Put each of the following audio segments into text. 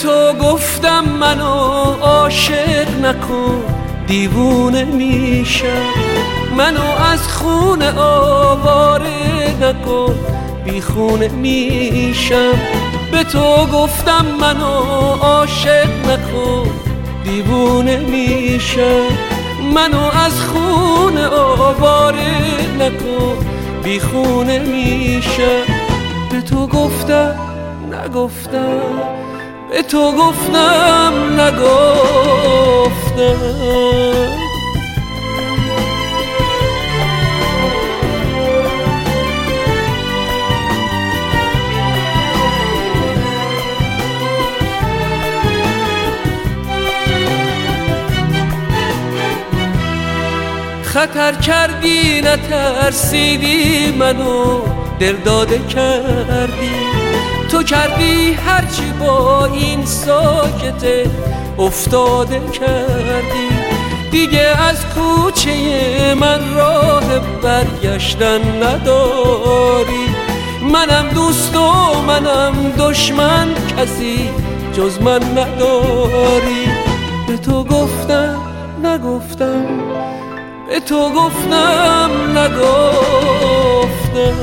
تو گفتم منو عاشق نکن، دیوونه میشم. منو از خونه آواره نکن، بیخونه میشم. به تو گفتم منو عاشق نکن، دیوونه میشم. منو از خونه آواره نکن، بیخونه میشم. به تو گفتم نگفتم، به تو گفتم نگفتم. خطر کردی نترسیدی، منو دل داده کردی. تو کردی هرچی با این ساکته افتاده کردی. دیگه از کوچه من راه برگشتن نداری. منم دوست و منم دشمن، کسی جز من نداری. به تو گفتم نگفتم، به تو گفتم نگفتم.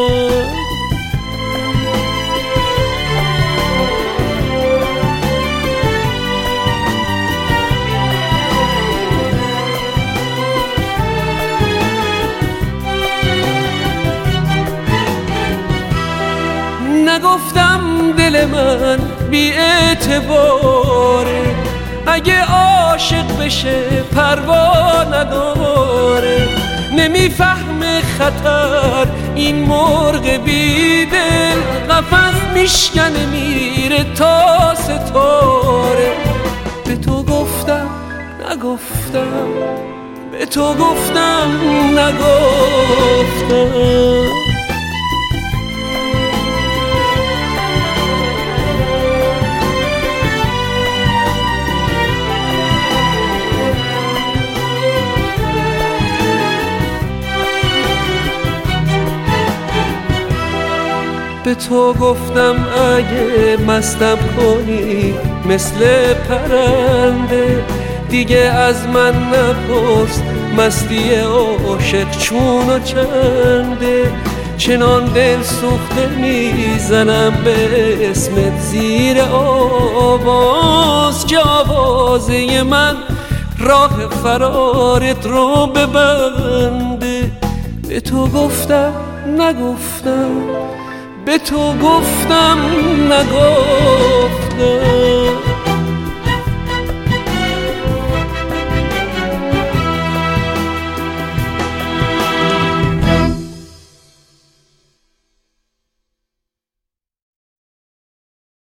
نگفتم دل من بی اعتباره، اگه عاشق بشه پروا نداره. نمیفهمه خطر این مرغ بی دل، قفس میشکنه میره تا ستاره. به تو گفتم نگفتم، به تو گفتم نگفتم. به تو گفتم اگه مستم کنی مثل پرنده، دیگه از من نپرس مستی عاشق چون و چنده. چنان دل سوخته میزنم به اسمت زیر آواز، که آوازه من راه فرارت رو ببنده. به تو گفتم نگفتم، به تو گفتم نگفتم.